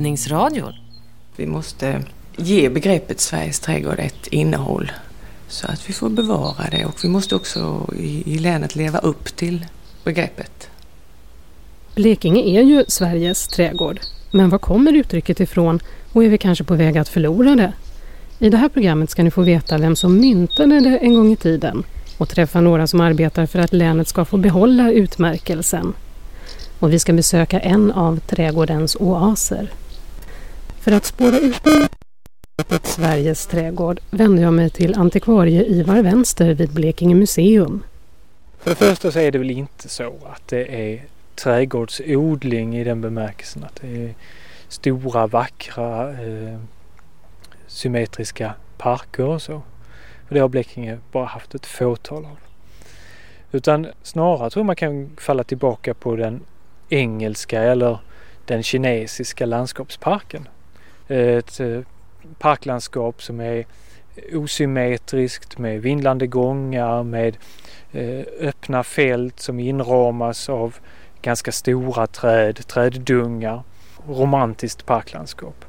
Bildningsradion. Vi måste ge begreppet Sveriges trädgård ett innehåll så att vi får bevara det, och vi måste också i länet leva upp till begreppet. Blekinge är ju Sveriges trädgård, men var kommer uttrycket ifrån och är vi kanske på väg att förlora det? I det här programmet ska ni få veta vem som myntade det en gång i tiden och träffa några som arbetar för att länet ska få behålla utmärkelsen. Och vi ska besöka en av trädgårdens oaser. För att spåra ut Sveriges trädgård vänder jag mig till antikvarie Ivar Vänster vid Blekinge museum. För det första så är det väl inte så att det är trädgårdsodling i den bemärkelsen att det är stora, vackra, symmetriska parker och så. För det har Blekinge bara haft ett fåtal av. Utan snarare tror man kan falla tillbaka på den engelska eller den kinesiska landskapsparken. Ett parklandskap som är osymmetriskt med vindlande gångar, med öppna fält som inramas av ganska stora träddungar, romantiskt parklandskap.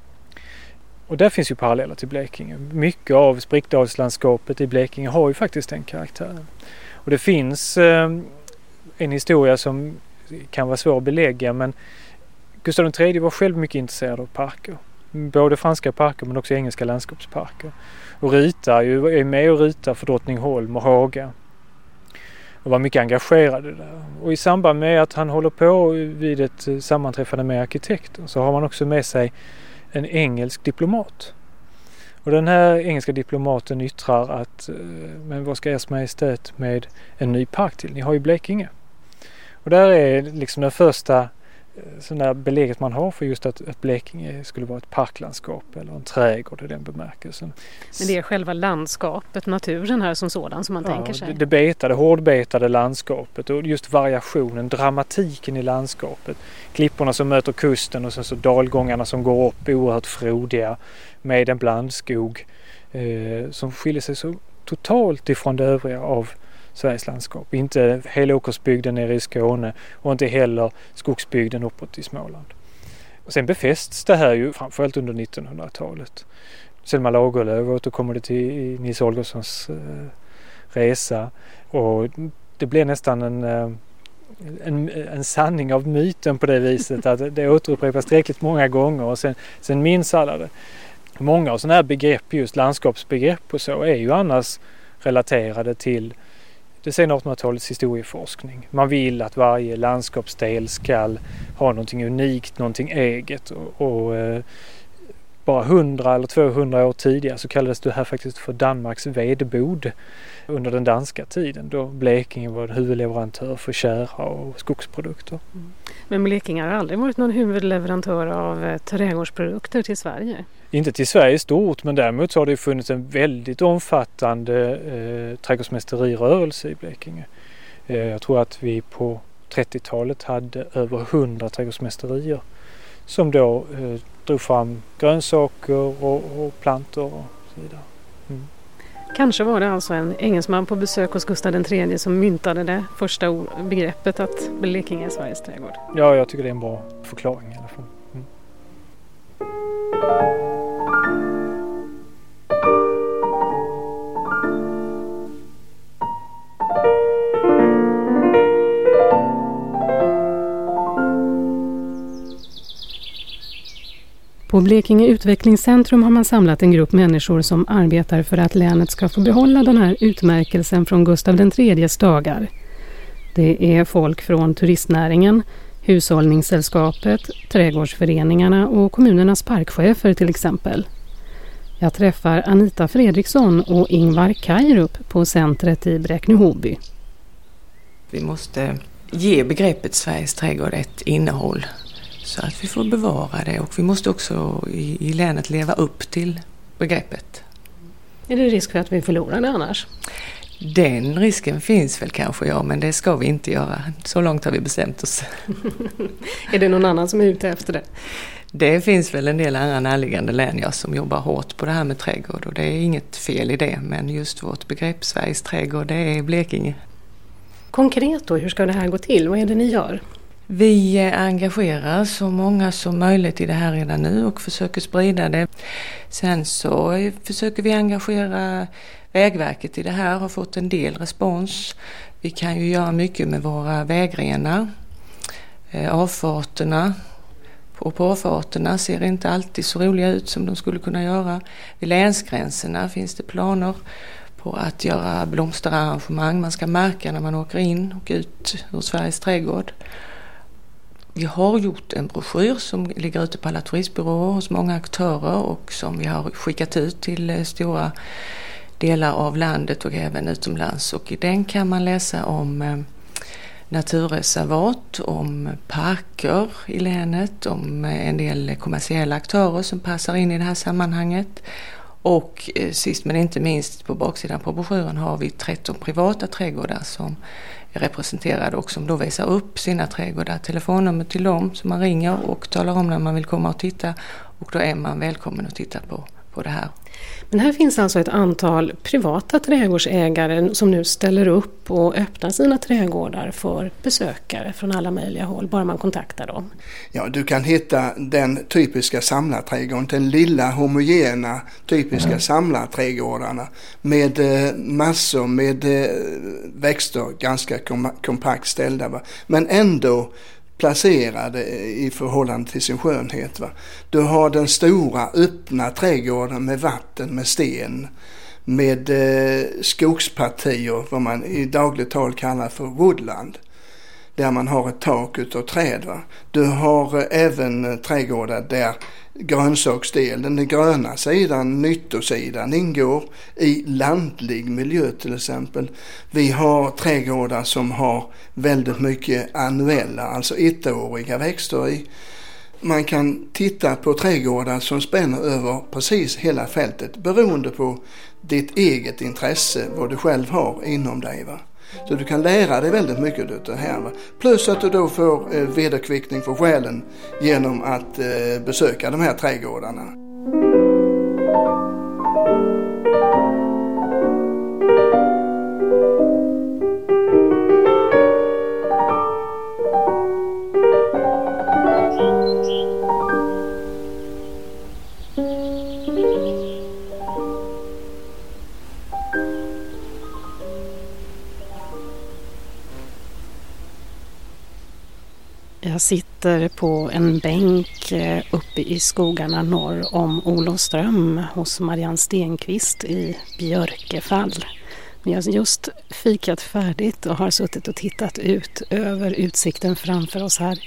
Och där finns ju paralleller till Blekinge. Mycket av sprickdalslandskapet i Blekinge har ju faktiskt den karaktären. Och det finns en historia som kan vara svår att belägga, men Gustav III var själv mycket intresserad av parker. Både franska parker men också engelska landskapsparker. Och är med och ritar för Drottningholm och Haga. Och var mycket engagerad i det där. Och i samband med att han håller på vid ett sammanträffande med arkitekter så har man också med sig en engelsk diplomat. Och den här engelska diplomaten yttrar att men vad ska Ers Majestät med en ny park till? Ni har ju Blekinge. Och där är liksom den första sådana beläget man har för just att Blekinge skulle vara ett parklandskap eller en trädgård i den bemärkelsen. Men det är själva landskapet, naturen här som sådan som man tänker sig? Det hårdbetade landskapet och just variationen, dramatiken i landskapet. Klipporna som möter kusten och så dalgångarna som går upp oerhört frodiga med en blandskog som skiljer sig så totalt ifrån det övriga av Sveriges landskap. Inte hela åkersbygden nere i Skåne och inte heller skogsbygden uppåt i Småland. Och sen befästs det här ju framförallt under 1900-talet. Selma Lagerlöf återkommer det till Nils Holgerssons resa och det blev nästan en sanning av myten på det viset att det återupprepas tillräckligt många gånger och sen minns alla det. Många av sådana här begrepp, just landskapsbegrepp och så, är ju annars relaterade till det sena 1800-talets historieforskning. Man vill att varje landskapsdel ska ha någonting unikt, någonting eget och bara 100 eller 200 år tidigare så kallades det här faktiskt för Danmarks vedbod under den danska tiden då Blekinge var huvudleverantör för tjära och skogsprodukter. Men Blekinge har aldrig varit någon huvudleverantör av trädgårdsprodukter till Sverige? Inte till Sverige stort, men däremot så har det funnits en väldigt omfattande trädgårdsmästerirörelse i Blekinge. Jag tror att vi på 30-talet hade över 100 trädgårdsmästerier som då drog fram grönsaker och plantor och så vidare. Mm. Kanske var det alltså en engelsman på besök hos Gustav III som myntade det första begreppet att Blekinge är Sveriges trädgård. Ja, jag tycker det är en bra förklaring i alla fall. Mm. På Blekinge utvecklingscentrum har man samlat en grupp människor som arbetar för att länet ska få behålla den här utmärkelsen från Gustav III:s dagar. Det är folk från turistnäringen, hushållningssällskapet, trädgårdsföreningarna och kommunernas parkchefer till exempel. Jag träffar Anita Fredriksson och Ingvar Kajrup på centret i Bräkne-Hoby. Vi måste ge begreppet Sveriges trädgård ett innehåll så att vi får bevara det, och vi måste också i länet leva upp till begreppet. Är det risk för att vi förlorar det annars? Den risken finns väl kanske, ja, men det ska vi inte göra. Så långt har vi bestämt oss. Är det någon annan som är ute efter det? Det finns väl en del andra närliggande län som jobbar hårt på det här med trädgård, och det är inget fel i det, men just vårt begrepp Sveriges trädgård, det är Blekinge. Konkret då, hur ska det här gå till? Vad är det ni gör? Vi engagerar så många som möjligt i det här redan nu och försöker sprida det. Sen så försöker vi engagera Vägverket i det här, har fått en del respons. Vi kan ju göra mycket med våra vägrenar, avfarterna. Och på avfarterna ser inte alltid så roliga ut som de skulle kunna göra. Vid länsgränserna finns det planer på att göra blomsterarrangemang. Man ska märka när man åker in och ut ur Sveriges trädgård. Vi har gjort en broschyr som ligger ute på alla turistbyråer hos många aktörer och som vi har skickat ut till stora delar av landet och även utomlands. Och i den kan man läsa om naturreservat, om parker i länet, om en del kommersiella aktörer som passar in i det här sammanhanget. Och sist men inte minst på baksidan på broschyren har vi 13 privata trädgårdar som är representerade och som då visar upp sina trädgårdar. Telefonnummer till dem som man ringer och talar om när man vill komma och titta, och då är man välkommen att titta på det här. Men här finns alltså ett antal privata trädgårdsägare som nu ställer upp och öppnar sina trädgårdar för besökare från alla möjliga håll, bara man kontaktar dem. Ja, du kan hitta den typiska samlarträdgården, den lilla homogena typiska samlarträdgårdarna med massor med växter ganska kompakt ställda, va? Men ändå placerade i förhållande till sin skönhet. Va? Du har den stora öppna trädgården med vatten, med sten, med skogspartier, vad man i dagligt tal kallar för woodland, där man har ett tak utav träd. Va? Du har även trädgårdar där grönsaksdelen, den gröna sidan, nyttosidan, ingår i landlig miljö till exempel. Vi har trädgårdar som har väldigt mycket annuella, alltså ettåriga växter i. Man kan titta på trädgårdar som spänner över precis hela fältet beroende på ditt eget intresse, vad du själv har inom dig. Va? Så du kan lära dig väldigt mycket av det här. Va? Plus att du då får vederkvickning för själen genom att besöka de här trädgårdarna. Jag sitter på en bänk uppe i skogarna norr om Olofström hos Marianne Stenqvist i Björkefall. Vi har just fikat färdigt och har suttit och tittat ut över utsikten framför oss här.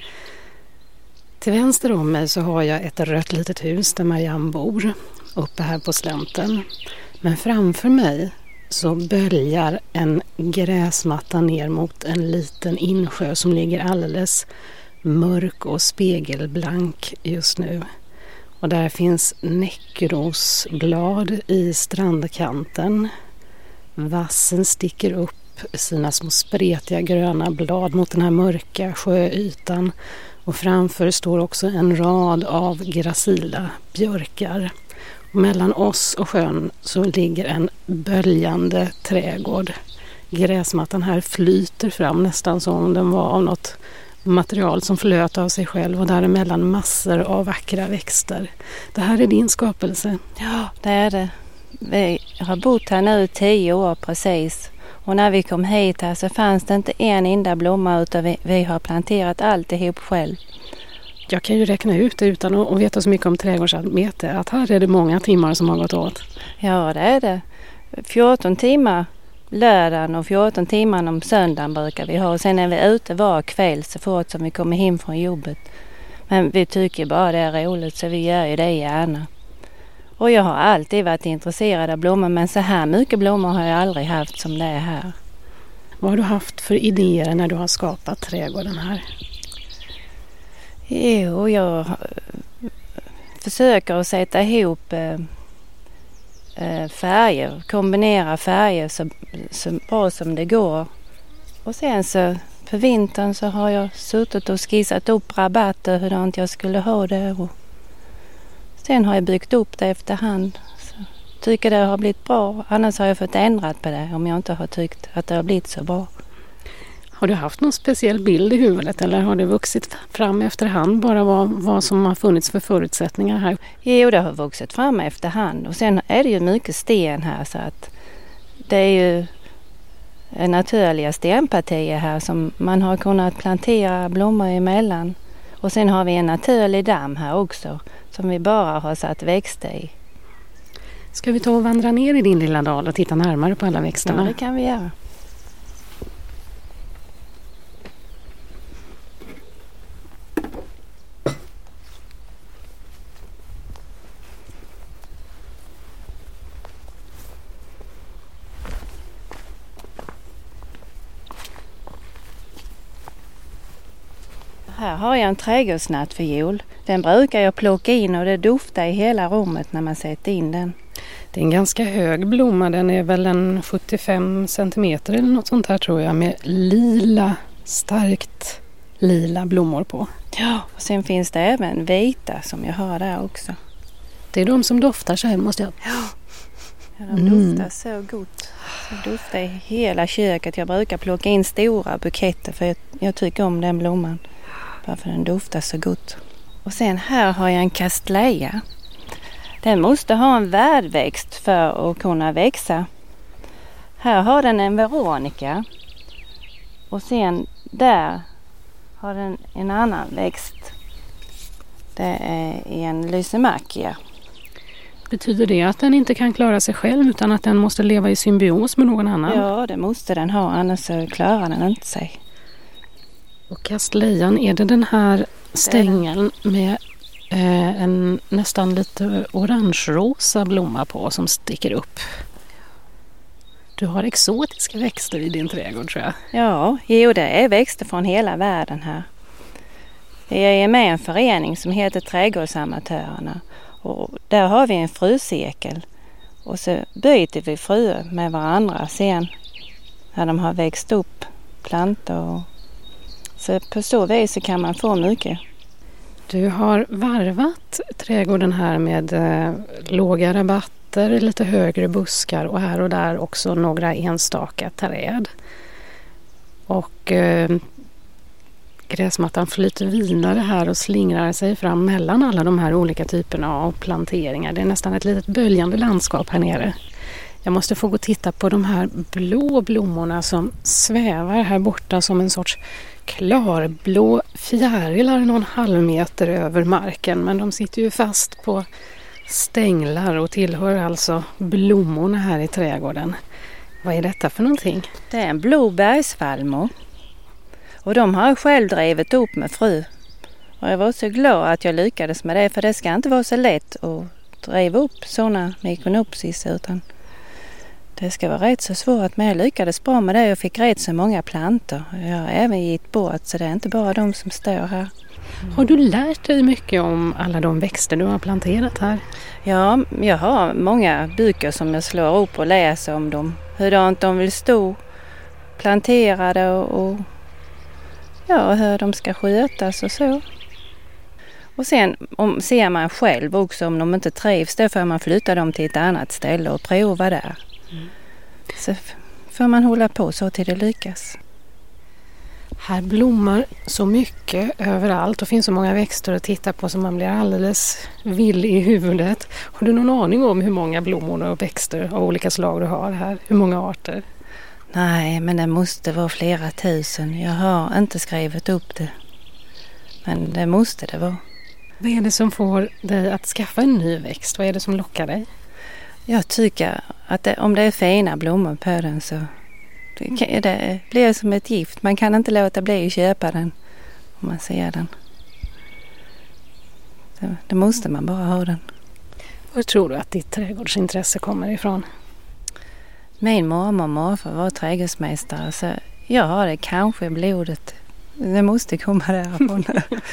Till vänster om mig så har jag ett rött litet hus där Marianne bor, uppe här på slänten. Men framför mig så böljar en gräsmatta ner mot en liten insjö som ligger alldeles mörk och spegelblank just nu. Och där finns näckrosblad i strandkanten. Vassen sticker upp sina små spretiga gröna blad mot den här mörka sjöytan. Och framför står också en rad av gracila björkar. Och mellan oss och sjön så ligger en böljande trädgård. Gräsmattan här flyter fram nästan som om den var av något material som flöt av sig själv, och däremellan massor av vackra växter. Det här är din skapelse. Ja, det är det. Vi har bott här nu 10 år precis. Och när vi kom hit här så fanns det inte en enda blomma, utan vi har planterat alltihop själv. Jag kan ju räkna ut det utan att veta så mycket om trädgårdsarbete att här är det många timmar som har gått åt. Ja, det är det. 14 timmar lördagen och 14 timmar om söndagen brukar vi ha. Och sen är vi ute var kväll så fort som vi kommer hem från jobbet. Men vi tycker bara det är roligt så vi gör ju det gärna. Och jag har alltid varit intresserad av blommor, men så här mycket blommor har jag aldrig haft som det är här. Vad har du haft för idéer när du har skapat trädgården här? Jo, jag försöker att sätta ihop färger, kombinera färger så bra som det går. Och sen så på vintern så har jag suttit och skissat upp rabatter hur jag skulle ha det. Och sen har jag byggt upp det efterhand. Så tycker det har blivit bra. Annars har jag fått ändrat på det om jag inte har tyckt att det har blivit så bra. Har du haft någon speciell bild i huvudet eller har det vuxit fram efterhand bara vad som har funnits för förutsättningar här? Jo, det har vuxit fram efterhand och sen är det ju mycket sten här så att det är ju naturliga stenpartier här som man har kunnat plantera blommor emellan. Och sen har vi en naturlig damm här också som vi bara har satt växter i. Ska vi ta och vandra ner i din lilla dal och titta närmare på alla växterna? Ja, det kan vi göra. Här har jag en trädgårdsnattfiol. Den brukar jag plocka in och det doftar i hela rummet när man sätter in den. Det är en ganska hög blomma. Den är väl en 75 centimeter eller något sånt här tror jag med lila, starkt lila blommor på. Ja, och sen finns det även vita som jag har där också. Det är de som doftar så här måste jag... Ja, de doftar så gott. Det doftar i hela köket. Jag brukar plocka in stora buketter för jag tycker om den blomman. Bara för den doftar så gott. Och sen här har jag en kastleja. Den måste ha en värdväxt för att kunna växa. Här har den en veronika. Och sen där har den en annan växt. Det är en lysimachia. Betyder det att den inte kan klara sig själv utan att den måste leva i symbios med någon annan? Ja, det måste den ha, annars så klarar den inte sig. Och kastlejan, är det den här stängeln med en nästan lite orange-rosa blomma på som sticker upp? Du har exotiska växter i din trädgård tror jag. Ja, jo, det är växter från hela världen här. Jag är med i en förening som heter Trädgårdsamatörerna. Och där har vi en fröcirkel. Och så byter vi fröer med varandra sen när de har växt upp plantor. Så på så vis så kan man få mycket. Du har varvat trädgården här med låga rabatter, lite högre buskar och här och där också några enstaka träd. Och gräsmattan flyter vidare här och slingrar sig fram mellan alla de här olika typerna av planteringar. Det är nästan ett litet böljande landskap här nere. Jag måste få gå och titta på de här blå blommorna som svävar här borta som en sorts klarblå fjärilar någon halvmeter över marken. Men de sitter ju fast på stänglar och tillhör alltså blommorna här i trädgården. Vad är detta för någonting? Det är en blå bergsvallmo. Och de har jag själv drivit upp med frö. Och jag var så glad att jag lyckades med det. För det ska inte vara så lätt att driva upp sådana mekonopsis utan det ska vara rätt så svårt. Men jag lyckades bra med det. Jag fick rätt så många plantor. Jag har även gett bort så det är inte bara de som står här. Har du lärt dig mycket om alla de växter du har planterat här? Ja, jag har många böcker som jag slår upp och läser om dem. Hur de vill stå planterade och hur de ska skötas och så. Och sen ser man själv också om de inte trivs, då får man flytta dem till ett annat ställe och prova där. Så får man hålla på så till det lyckas. Här blommar så mycket överallt och finns så många växter att titta på som man blir alldeles vill i huvudet. Har du någon aning om hur många blommor och växter av olika slag du har här? Hur många arter? Nej, men det måste vara flera tusen. Jag har inte skrivit upp det. Men det måste det vara. Vad är det som får dig att skaffa en ny växt? Vad är det som lockar dig? Jag tycker att om det är fina blommor på den så det blir som ett gift. Man kan inte låta bli att köpa den om man ser den. Det måste man bara ha den. Var tror du att ditt trädgårdsintresse kommer ifrån? Min mormor och morfar var trädgårdsmästare så jag har det kanske i blodet. Det måste komma därifrån.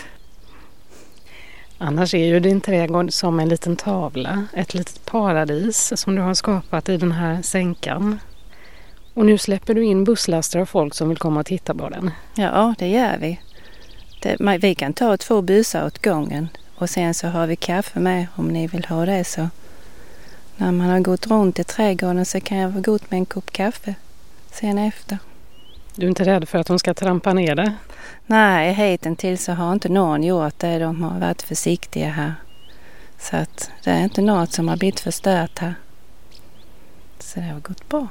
Annars är ju din trädgård som en liten tavla, ett litet paradis som du har skapat i den här sänkan. Och nu släpper du in busslaster av folk som vill komma och titta på den. Ja, det gör vi. Vi kan ta 2 bussar åt gången och sen så har vi kaffe med om ni vill ha det så. När man har gått runt i trädgården så kan jag vara god med en kopp kaffe sen efter. Du är inte rädd för att de ska trampa ner det? Nej, hittills så har inte någon gjort det. De har varit försiktiga här. Så att det är inte något som har blivit förstört här. Så det har gått bra.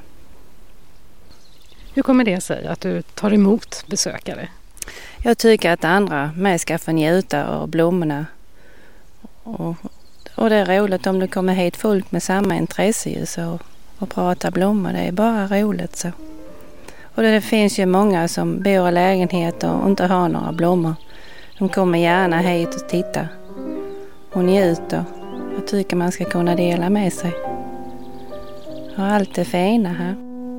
Hur kommer det sig att du tar emot besökare? Jag tycker att andra med ska få njuta av blommorna. Och det är roligt om det kommer hit folk med samma intresse ju, så, och prata blommor. Det är bara roligt så. Och det finns ju många som bor i lägenheter och inte har några blommor. De kommer gärna hit och tittar och njuter. Jag tycker man ska kunna dela med sig. Och allt är fina här.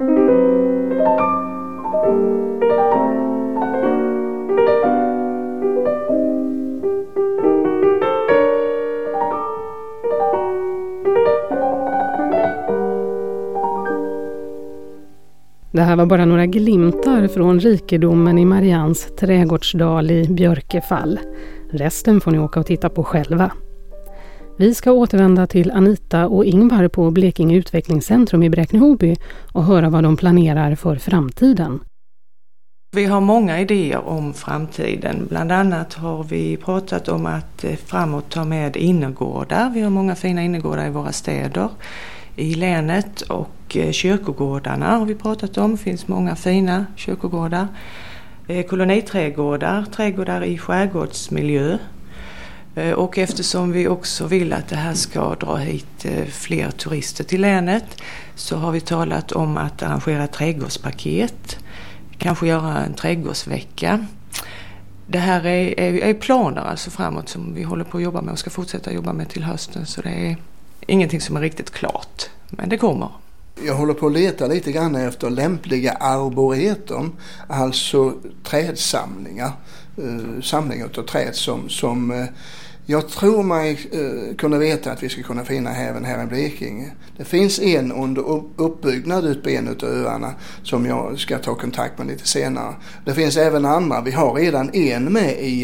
Det här var bara några glimtar från rikedomen i Marians trädgårdsdal i Björkefall. Resten får ni åka och titta på själva. Vi ska återvända till Anita och Ingvar på Blekinge utvecklingscentrum i Bräkne-Hoby och höra vad de planerar för framtiden. Vi har många idéer om framtiden. Bland annat har vi pratat om att framåt ta med innergårdar. Vi har många fina innergårdar i våra städer i länet, och kyrkogårdarna har vi pratat om. Det finns många fina kyrkogårdar. Koloniträdgårdar, trädgårdar i skärgårdsmiljö. Och eftersom vi också vill att det här ska dra hit fler turister till länet, så har vi talat om att arrangera trädgårdspaket. Kanske göra en trädgårdsvecka. Det här är planer alltså framåt som vi håller på att jobba med och ska fortsätta jobba med till hösten. Så det är ingenting som är riktigt klart, men det kommer. Jag håller på att leta lite grann efter lämpliga arboretum, alltså trädsamlingar. Samlingar av träd som jag tror mig kunna veta att vi ska kunna finna även här i Blekinge. Det finns en under uppbyggnad ut på en av öarna som jag ska ta kontakt med lite senare. Det finns även andra. Vi har redan en med i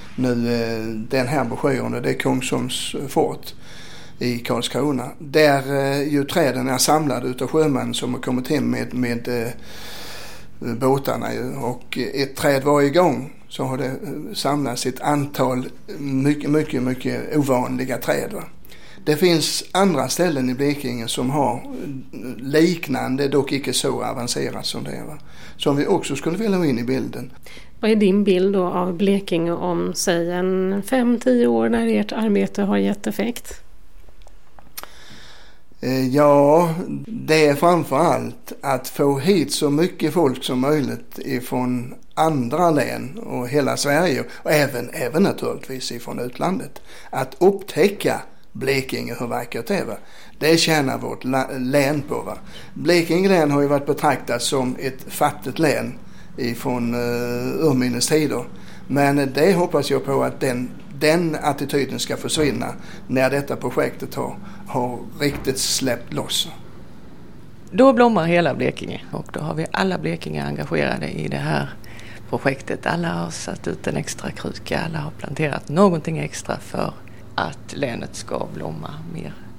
den här broschyren, det är Kungsholms fort i Karlskrona. Där ju träden är samlade utav sjömän som har kommit hem med båtarna. Och ett träd varje gång så har det samlats ett antal mycket ovanliga träd. Det finns andra ställen i Blekinge som har liknande, dock inte så avancerat som det är. Som vi också skulle vilja ha in i bilden. Vad är din bild då av Blekinge om, säg en 5-10 år när ert arbete har gett effekt? Ja, det är framförallt att få hit så mycket folk som möjligt ifrån andra län och hela Sverige, och även naturligtvis ifrån utlandet. Att upptäcka Blekinge, hur vackert det är. Det tjänar vårt län på. Va? Blekinge län har ju varit betraktat som ett fattigt län ifrån urminnes tider. Men det hoppas jag på att den attityden ska försvinna när detta projektet har riktigt släppt loss. Då blommar hela Blekinge, och då har vi alla Blekinge engagerade i det här projektet. Alla har satt ut en extra kruka, alla har planterat någonting extra för att länet ska blomma mer.